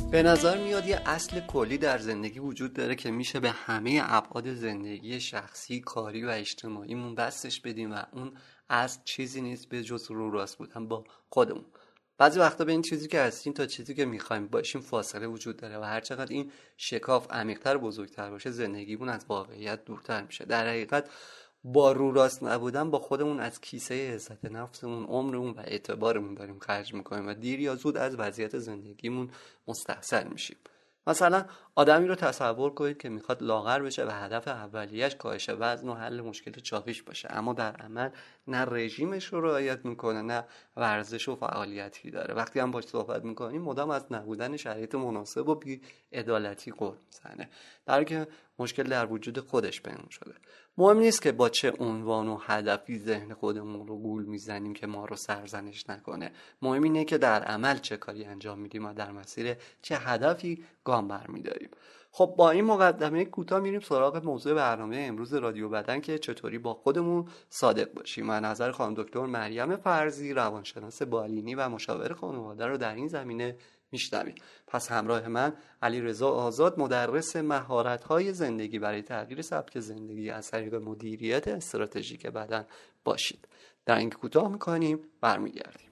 به نظر میاد یه اصل کلی در زندگی وجود داره که میشه به همه ابعاد زندگی شخصی، کاری و اجتماعیمون بستش بدیم و اون اصل چیزی نیست به جز رو راست بودن با خودمون. بعضی وقتا به این چیزی که هستیم تا چیزی که میخوایم باشیم فاصله وجود داره و هر چقدر این شکاف عمیق‌تر و بزرگتر باشه زندگیمون از واقعیت دورتر میشه. در حقیقت با رو راست نبودن با خودمون از کیسه عزت نفسمون، عمرمون و اعتبارمون داریم خرج میکنیم و دیر یا زود از وضعیت زندگیمون مستحصل میشیم. مثلا آدمی رو تصور کنید که میخواد لاغر بشه و هدف اولیش کاهش وزن و حل مشکل چاقیش باشه، اما در عمل نه رژیمش رو رعایت میکنه نه ورزش و فعالیتی داره. وقتی هم باش صحبت میکنیم مدام از نبودن شرایط مناسب و بی عدالتی غر میزنه، در حالی که مشکل در وجود خودش پنهان شده. مهم نیست که با چه عنوان و هدفی ذهن خودمون رو گول میزنیم که ما رو سرزنش نکنه. مهم اینه که در عمل چه کاری انجام میدیم و در مسیر چه هدفی گام برمیداریم. خب با این مقدمه کوتاه میریم سراغ موضوع برنامه امروز رادیو بدن که چطوری با خودمون صادق باشیم. و نظر خانم دکتر مریم فرزی، روانشناس بالینی و مشاور خانواده رو در این زمینه میشنویم. پس همراه من علیرضا آزاد، مدرس مهارت‌های زندگی برای تغییر سبک زندگی از طریق مدیریت استراتژیک بدن باشید. در این کوتاه میکنیم، برمیگردیم.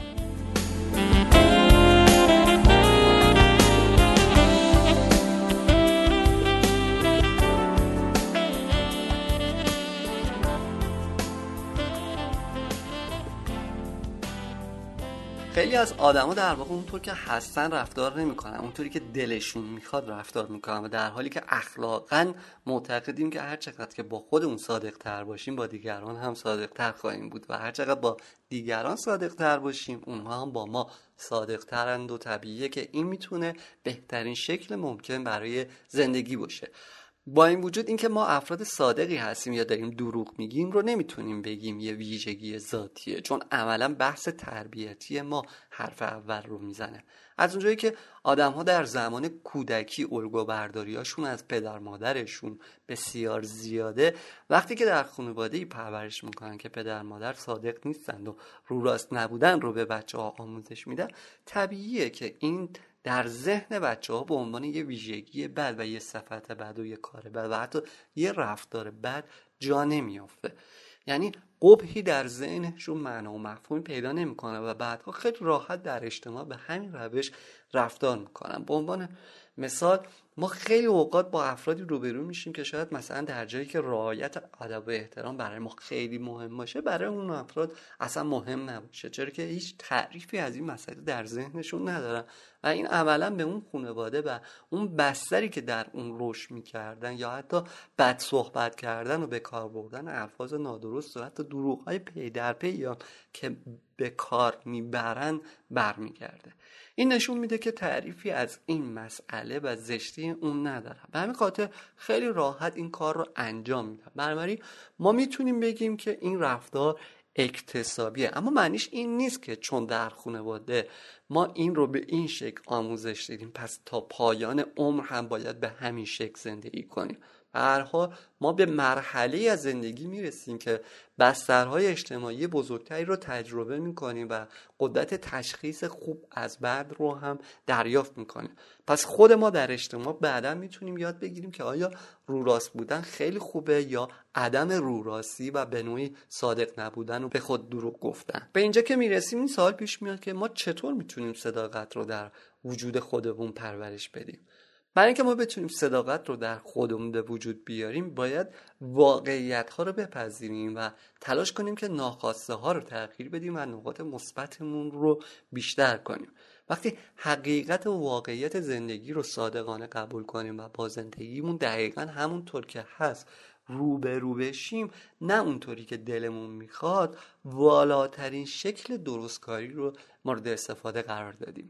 خیلی از آدما در واقع اونطور که هستن رفتار نمیکنن، اونطوری که دلشون میخواد رفتار میکنن و در حالی که اخلاقا معتقدیم که هر چقدر که با خودمون صادق تر باشیم با دیگران هم صادق تر خواهیم بود و هر چقدر با دیگران صادق تر باشیم اونها هم با ما صادق ترند و طبیعیه که این میتونه بهترین شکل ممکن برای زندگی باشه. با این وجود اینکه ما افراد صادقی هستیم یا داریم دروغ میگیم رو نمیتونیم بگیم یه ویژگی ذاتیه، چون عملا بحث تربیتی ما حرف اول رو میزنه. از اونجایی که آدم‌ها در زمان کودکی الگو برداریاشون از پدر مادرشون بسیار زیاده، وقتی که در خانواده‌ای پرورش میکنن که پدر مادر صادق نیستند و رو راست نبودن رو به بچه‌ها آموزش میدن، طبیعیه که این در ذهن بچه‌ها به عنوان یه ویژگی بد و یه صفت بد و یه کار بد و حتی یه رفتار بد جا نمیافته. یعنی قبحی در ذهنشون معنا و مفهومی پیدا نمیکنه و بعدها خیلی راحت در اجتماع به همین روش رفتار میکنن. به عنوان مثال ما خیلی اوقات با افرادی روبرو میشیم که شاید مثلا در جایی که رعایت ادب و احترام برای ما خیلی مهم باشه برای اون افراد اصلا مهم نباشه، چرا که هیچ تعریفی از این مسئله در ذهنشون ندارن و این عملا به اون خانواده و اون بستری که در اون رشد میکردن یا حتی بد صحبت کردن و به کار بردن الفاظ نادرست و حتی دروغ‌های پی در پی یا که به کار میبرن برمیگرده. این نشون میده که تعریفی از این مسئله و زشتی اون نداره. به همین خاطر خیلی راحت این کار رو انجام میده. بنابراین ما میتونیم بگیم که این رفتار اکتسابیه، اما معنیش این نیست که چون در خانواده ما این رو به این شکل آموزش دیدیم پس تا پایان عمر هم باید به همین شکل زندگی کنیم. به هر حال ما به مرحله از زندگی میرسیم که بسترهای اجتماعی بزرگتری رو تجربه میکنیم و قدرت تشخیص خوب از بد رو هم دریافت میکنیم. پس خود ما در اجتماع بعدا میتونیم یاد بگیریم که آیا رو راست بودن خیلی خوبه یا عدم رو راستی و به نوعی صادق نبودن و به خود دروغ گفتن. به اینجا که میرسیم این سوال پیش میاد که ما چطور میتونیم صداقت رو در وجود خودمون پرورش بدیم. برای اینکه ما بتونیم صداقت رو در خودمون به وجود بیاریم باید واقعیت ها رو بپذیریم و تلاش کنیم که ناخواسته ها رو تغییر بدیم و نقاط مثبتمون رو بیشتر کنیم. وقتی حقیقت و واقعیت زندگی رو صادقانه قبول کنیم و با زندگیمون دقیقاً همونطور که هست روبرو بشیم، نه اونطوری که دلمون میخواد، والاترین شکل درستکاری رو مورد استفاده قرار دادیم.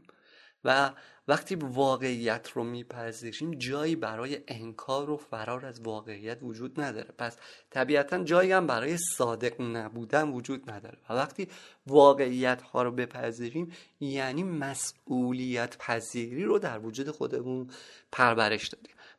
و وقتی واقعیت رو میپذیریم جایی برای انکار و فرار از واقعیت وجود نداره، پس طبیعتا جایی هم برای صادق نبودن وجود نداره. و وقتی واقعیت ها رو بپذیریم یعنی مسئولیت پذیری رو در وجود خودمون پرورش دادیم.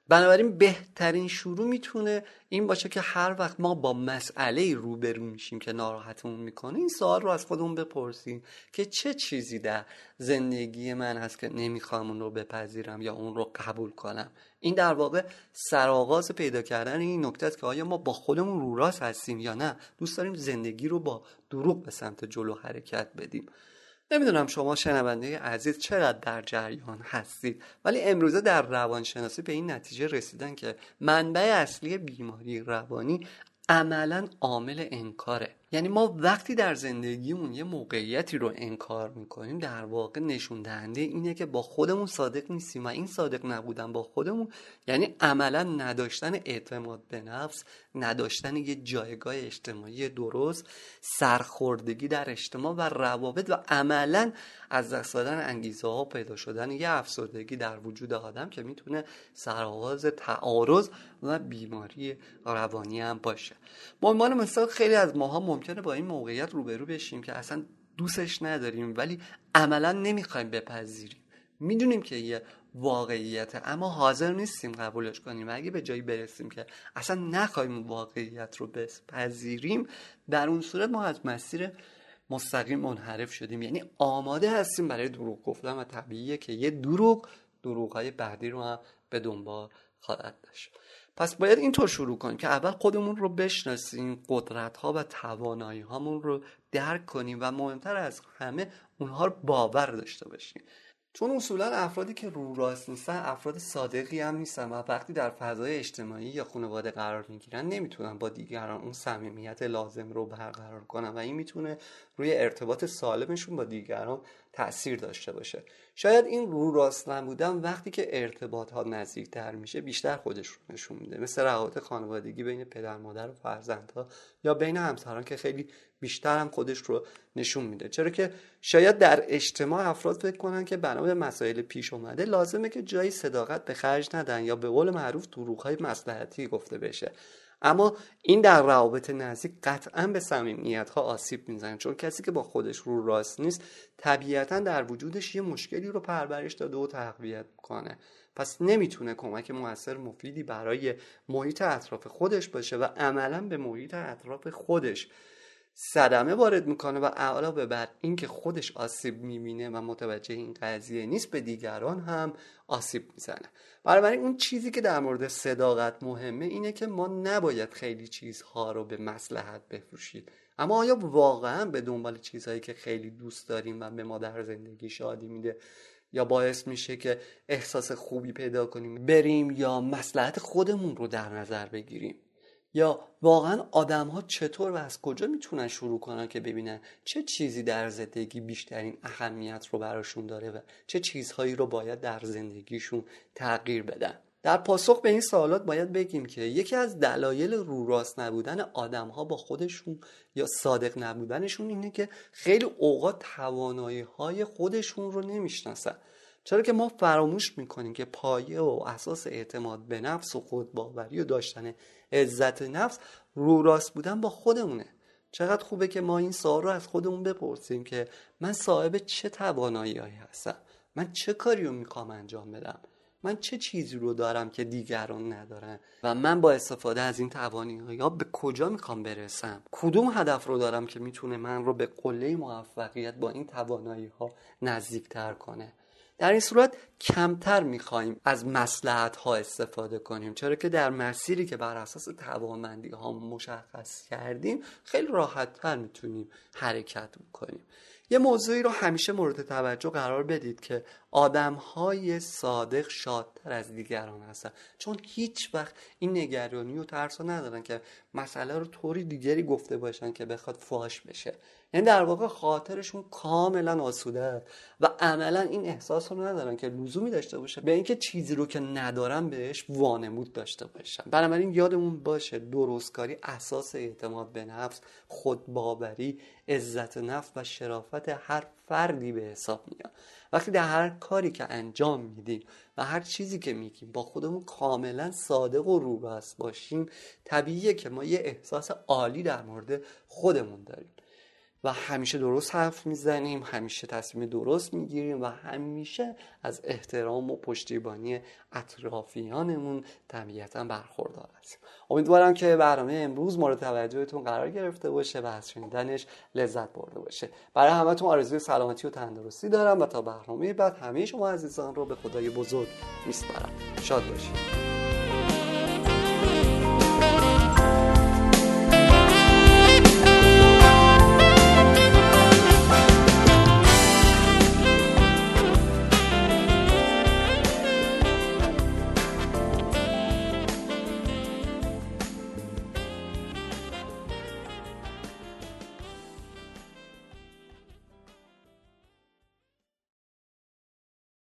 بنابراین بهترین شروع میتونه این باشه که هر وقت ما با مسئله روبرو میشیم که ناراحتمون میکنه، این سوال رو از خودمون بپرسیم که چه چیزی در زندگی من هست که نمیخوام اون رو بپذیرم یا اون رو قبول کنم. این در واقع سرآغاز پیدا کردن این نکته است که آیا ما با خودمون رو راست هستیم یا نه دوست داریم زندگی رو با دروغ به سمت جلو حرکت بدیم. نمیدونم شما شنونده عزیز چقدر در جریان هستید، ولی امروزه در روانشناسی به این نتیجه رسیدن که منبع اصلی بیماری روانی عملاً عامل انکاره. یعنی ما وقتی در زندگیمون یه موقعیتی رو انکار میکنیم در واقع نشون دهنده اینه که با خودمون صادق نیستیم و این صادق نبودن با خودمون یعنی عملاً نداشتن اعتماد به نفس، نداشتن یه جایگاه اجتماعی درست، سرخوردگی در اجتماع و روابط و عملاً از دست دادن انگیزه ها، پیدا شدن یه افسردگی در وجود آدم که میتونه سرآغاز تعارض و بیماری روانی هم باشه. به عنوان مثال خیلی از ماها ممکنه با این موقعیت روبرو بشیم که اصلا دوستش نداریم ولی عملا نمیخوایم بپذیریم. میدونیم که یه واقعیته اما حاضر نیستیم قبولش کنیم و اگه به جایی برسیم که اصلا نخوایم واقعیت رو بپذیریم، در اون صورت ما از مسیر مستقیم منحرف شدیم، یعنی آماده هستیم برای دروغ گفتن و طبیعیه که یه دروغ‌های بعدی رو هم به دنبال خواهد داشت. پس باید اینطور شروع کنیم که اول خودمون رو بشناسیم، قدرت‌ها و توانایی‌هامون رو درک کنیم و مهمتر از همه اونها رو باور داشته باشیم. چون اصولا افرادی که رو راست نیستن افراد صادقی هم نیستن و وقتی در فضای اجتماعی یا خانواده قرار میگیرن نمیتونن با دیگران اون صمیمیت لازم رو برقرار کنن و این میتونه روی ارتباط سالمشون با دیگران تأثیر داشته باشه. شاید این رو راست نبودن وقتی که ارتباط ها نزدیکتر میشه بیشتر خودش رو نشون میده، مثل روابط خانوادگی بین پدر مادر و فرزندها یا بین همسران که خیلی بیشتر هم خودش رو نشون میده. چرا که شاید در اجتماع افراد فکر کنن که بنا به مسائل پیش اومده لازمه که جایی صداقت به خرج ندن یا به قول معروف دروغ‌های مصلحتی گفته بشه، اما این در روابط نزدیک قطعاً به صمیمیت‌ها آسیب میزنه، چون کسی که با خودش رو راست نیست طبیعتاً در وجودش یه مشکلی رو پرورش داده و تقویت میکنه، پس نمیتونه کمک مؤثر مفیدی برای محیط اطراف خودش باشه و عملاً به محیط اطراف خودش صدمه وارد میکنه و علاوه بر اینکه خودش آسیب میبینه و متوجه این قضیه نیست به دیگران هم آسیب میزنه. بنابراین اون چیزی که در مورد صداقت مهمه اینه که ما نباید خیلی چیزها رو به مصلحت بفروشیم، اما آیا واقعا به دنبال چیزهایی که خیلی دوست داریم و به ما در زندگی شادی میده یا باعث میشه که احساس خوبی پیدا کنیم بریم یا مصلحت خودمون رو در نظر بگیریم؟ یا واقعا آدم ها چطور و از کجا میتونن شروع کنن که ببینن چه چیزی در زندگی بیشترین اهمیت رو براشون داره و چه چیزهایی رو باید در زندگیشون تغییر بدن؟ در پاسخ به این سوالات باید بگیم که یکی از دلایل رو راست نبودن آدم ها با خودشون یا صادق نبودنشون اینه که خیلی اوقات توانایی های خودشون رو نمیشناسن. چرا که ما فراموش میکنیم که پایه و اساس اعتماد به نفس و خودباوری و داشتن عزت نفس رو راست بودن با خودمونه. چقدر خوبه که ما این سوال رو از خودمون بپرسیم که من صاحب چه توانایی‌هایی هستم، من چه کاری رو میخوام انجام بدم، من چه چیزی رو دارم که دیگران ندارن و من با استفاده از این توانایی‌ها به کجا میخوام برسم، کدوم هدف رو دارم که میتونه من رو به قله موفقیت با این توانایی‌ها نزدیکتر کنه. در این صورت کمتر میخوایم از مصلحت‌ها استفاده کنیم، چرا که در مسیری که بر اساس توانمندی‌ها مشخص کردیم خیلی راحت‌تر میتونیم حرکت کنیم. یه موضوعی رو همیشه مورد توجه قرار بدید که آدم‌های صادق شادتر از دیگران هستن، چون هیچ وقت این نگرانی و ترس رو ندارن که مسئله رو طوری دیگری گفته باشن که بخواد فاش بشه. یعنی در واقع خاطرشون کاملا آسوده است و عملا این احساس رو ندارن که لزومی داشته باشه به اینکه چیزی رو که ندارن بهش وانمود داشته باشن. بنابراین یادمون باشه درستکاری اساس اعتماد به نفس، خودباوری، عزت نفس و شرافت هر فردی به حساب میاد. وقتی در هر کاری که انجام میدیم و هر چیزی که میگیم با خودمون کاملا صادق و رو راست باشیم، طبیعیه که ما یه احساس عالی در مورد خودمون داریم. و همیشه درست حرف میزنیم، همیشه تصمیم درست میگیریم و همیشه از احترام و پشتیبانی اطرافیانمون طبیعتا برخوردار هستیم. امیدوارم که برنامه امروز مورد توجهتون قرار گرفته باشه و از شنیدنش لذت برده باشه. برای همتون آرزوی سلامتی و تندرستی دارم و تا برنامه بعد همه شما عزیزان رو به خدای بزرگ میسپارم. شاد باشید.